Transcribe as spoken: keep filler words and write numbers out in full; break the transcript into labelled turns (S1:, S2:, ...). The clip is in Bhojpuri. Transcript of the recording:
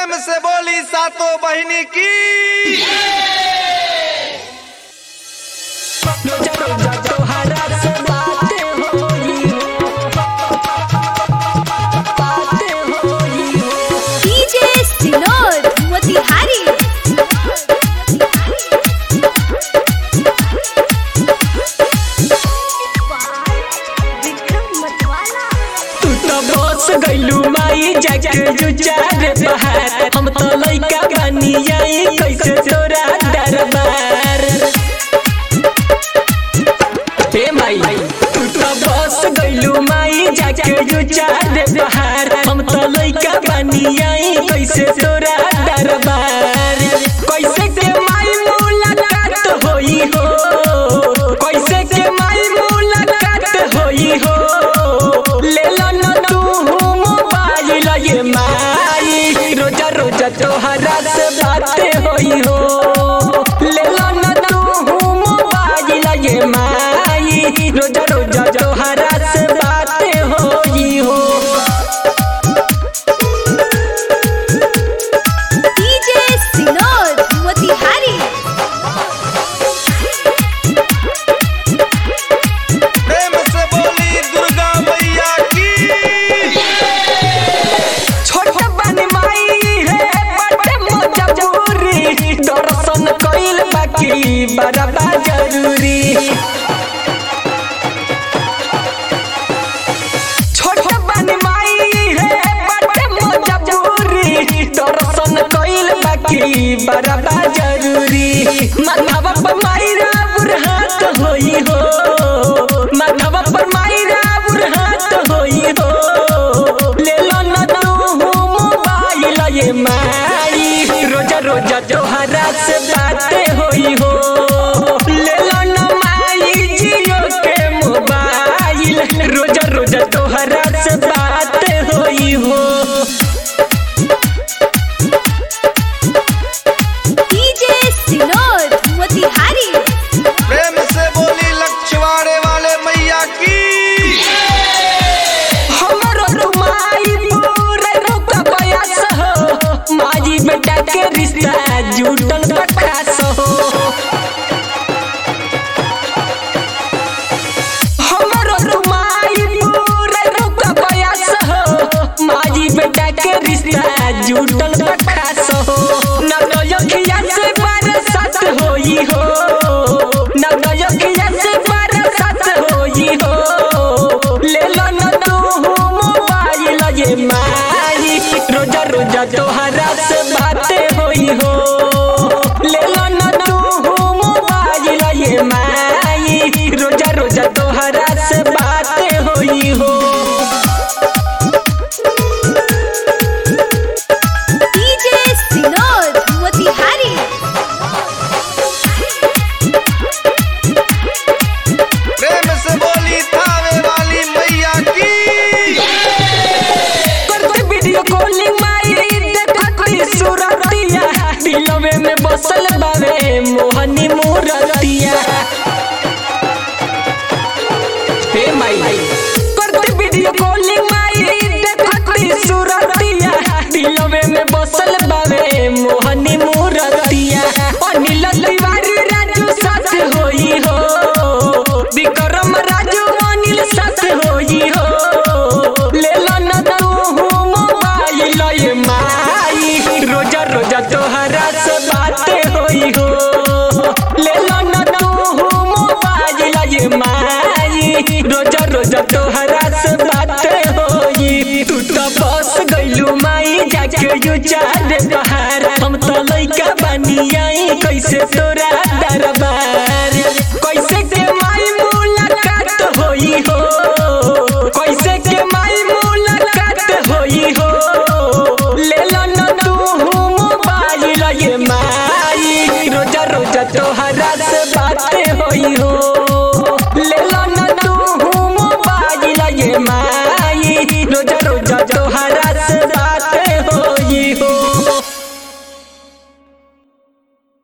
S1: प्रेम से बोली सातों बहिनी की।
S2: डीजे सिनोर मोतिहारी।
S3: गैलू माई जाके जुचार बहार हम तो लइका बनी आई कैसे तोरा दरबार। हे माई तू तो बस गैलू माई जाके जुचार बहार हम तो लइका बनी आई कैसे तोरा दरबार। कैसे के माई मुलाकात होई हो, कैसे के माई मुलाकात होई हो। ये माई रोजा रोजा तोहरा से बातें होई हो, ले लो ना तू मोबाइल। ये माई रोजा रोजा तोहरा से बातें होई हो।
S2: डीजे सिनोर मोतिहारी।
S1: प्रेम से बोली दुर्गा मैया की।
S3: दर्शन कइल बाकी बड़ा जरूरी। छोट बन माई है बड़े मजबूरी दर्शन कइल बाकी बड़ा जरूरी। माधवा पर माई राउर हाथ होई हो, माधवा पर माई राउर हाथ होई हो। ले लो ना तू मोबाइल। ये माई रोजा रोजा तोहरा से बातें होई हो, ले लो ना माई जियो के मोबाइल। रोजा रोजा तोहरा से बातें होई हो।
S2: डीजे सिनोर मोतिहारी।
S1: प्रेम से बोली लक्ष्यवाड़े वाले मैया की।
S3: हमरो रुमाई पूरा रुका बयास हो, माई बेटा के रिश्ता जुटल बखास हो। हमरो रुमाई पूरा रुका बयास हो, माई बेटा के रिश्ता जुटल बखास हो। ना नयखिया से बरसात होई हो, ना नयखिया से बरसात होई हो। ले लो ना तू मोबाइल। ये माई रोजा रोजा तोहरा से बातें होई हो, ले लो ना तू मोबाइल। ये माई रोजा रोजा तोहरा से बातें होई हो।
S2: डीजे सिनोर मोतिहारी।
S1: प्रेम से बोली थावे वाली मैया की।
S3: करते वीडियो कॉलिंग माई देखती सूरतिया, दिलवे में बसल बावे मोहनी मूरतिया। हे माई करते वीडियो कॉलिंग माई देखती सूरतिया, दिलवे में बसल बावे मोहनी मूरतिया। अनिल तिवारी राजू साथ होई हो, विक्रम राजू अनिल साथ होई हो। ले लो ना तू मोबाइल। ये माई रोजा रोजा तोहरा से बातें होई हो, ले लो ना तू मोबाइल। ये माई रोजा रोजा तोहरा से बातें होई। तू तो बस गइलू माई जाके जुचार बहार हम तो लइका बनी आई कैसे तोरा दरबार।